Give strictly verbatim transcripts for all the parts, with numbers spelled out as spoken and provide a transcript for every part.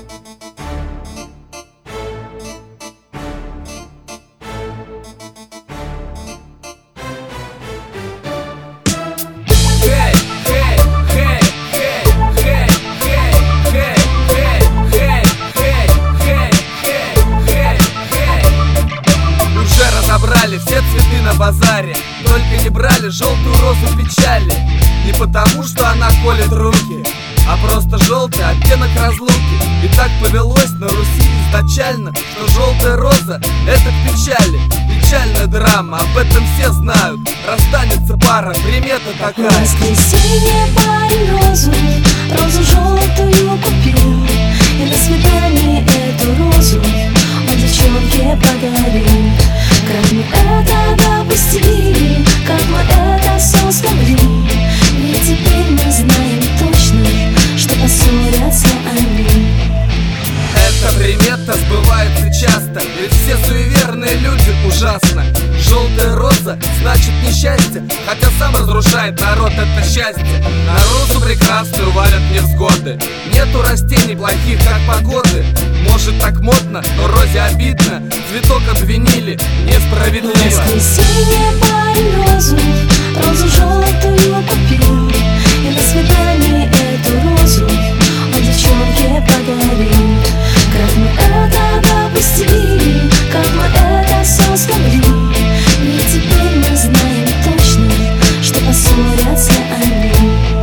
Все цветы на базаре, только не брали желтую розу печали. Не потому, что она колет руки, а просто желтый оттенок разлуки. И так повелось на Руси изначально, что желтая роза — это к печали. Печальная драма, об этом все знают. Расстанется пара, примета такая. В воскресенье парень розу, розу желтую купил, и на свидании эту розу он девчонке подарил. Как мы это допустили, как мы это все смогли. Ведь теперь мы знаем точно, что поссорятся они. Эта примета сбывается часто, ведь все суеверные люди ужасно. Желтая роза значит несчастье, хотя сам разрушает народ это счастье. На розу прекрасную валят невзгоды, нету растений плохих, как погоды. Может так модно, но розе обидно, цветок обвинили несправедливо. В воскресенье парень розу, розу желтую купил, и на свидании эту розу он девчонке подарил. Как мы это допустили, как мы это все смогли. Ведь теперь мы знаем точно, что поссорятся они.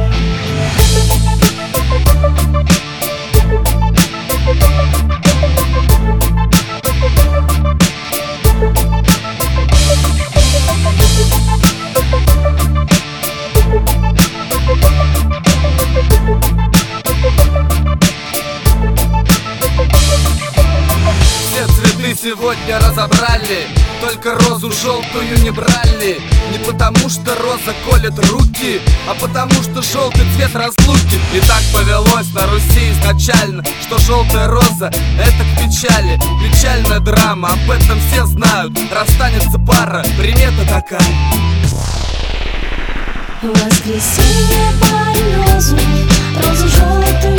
Сегодня разобрали, только розу желтую не брали. Не потому что роза колет руки, а потому что желтый цвет разлуки. И так повелось на Руси изначально, что желтая роза — это к печали. Печальная драма, об этом все знают. Расстанется пара, примета такая. В воскресенье парень розу, розу желтую